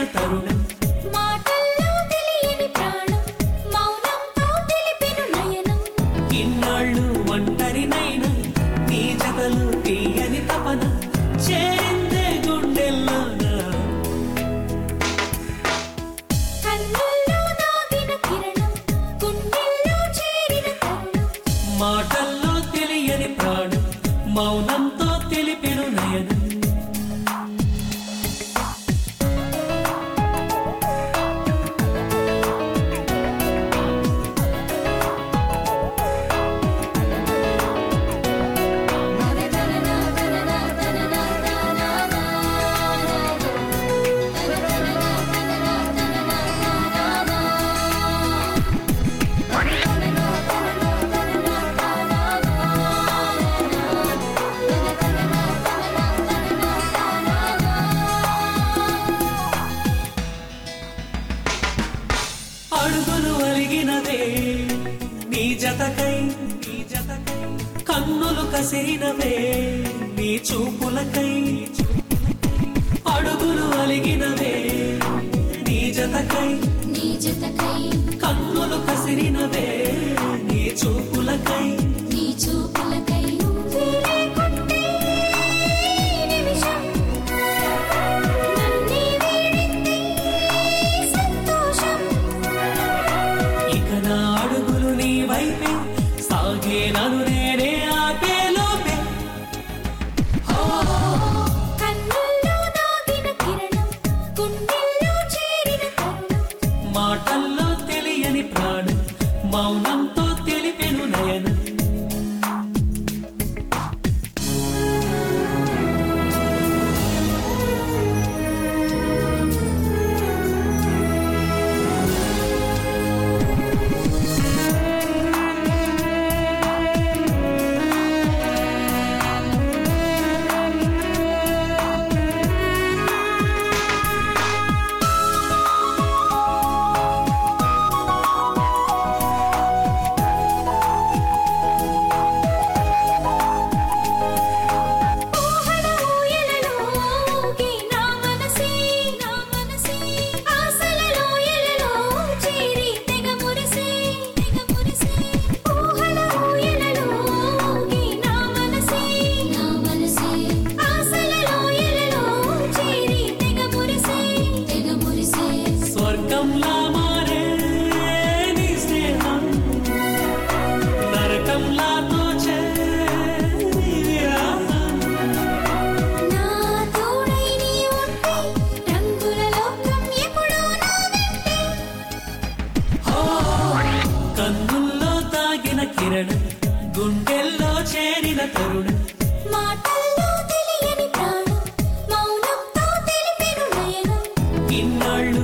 తరుణం మాటల్లో తెలియని ప్రాణం మౌనంతో తెలిపెను నయనం ఇన్నాళ్ళు ఒంటరినైనా నీ జతలు తీయని తపన చేరిందే గుండెల్లోనా కన్నుల్లో దాగిన కిరణం గుండెల్లో చేరిన తరుణం మాటల్లో తెలియని ప్రాణం మౌనంతో తెలిపెను నయనం అడుగులు అలిగినవే నీ జతకై కన్నులు కసిరినవే నీ చూపులకై అడుగులు అలిగినవే నీ జతకై కన్నులు కసిరినవే నీ చూపులకై నీ చూపులకై నువ్వే లేకుంటే ఈ నిమిషం నన్నే వీడింది సంతోషం ఇక నా అడుగులు నీ వైపే సాగే నన్ను నేనే ఆపేలోపే కన్నుల్లో దాగిన కిరణం గుండెల్లో చేరిన తరుణం మాటల్లో తెలియని ప్రాణం మౌనంతో తెలిపెను నయనం ఊహల ఊయలలో ఊగే నా మనసే ఆశల లోయలలో చేరి తెగ మురిసే ఊహల ఊయలలో ఊగే నా మనసే ఆశల లోయలలో చేరి తెగ మురిసే స్వర్గంలా మారే నీ స్నేహం నరకంలా తోచే నీ విరహం నా తోడై నీ ఉంటే రంగుల లోకం ఎప్పుడూ నా వెంటే కన్నుల్లో తాగిన కిరణం గుండెల్లో చేరిన తరుణం మాటల్లో తెలియని ప్రాణం మౌనంతో తెలిపెను నయనం ఇన్నాళ్ళు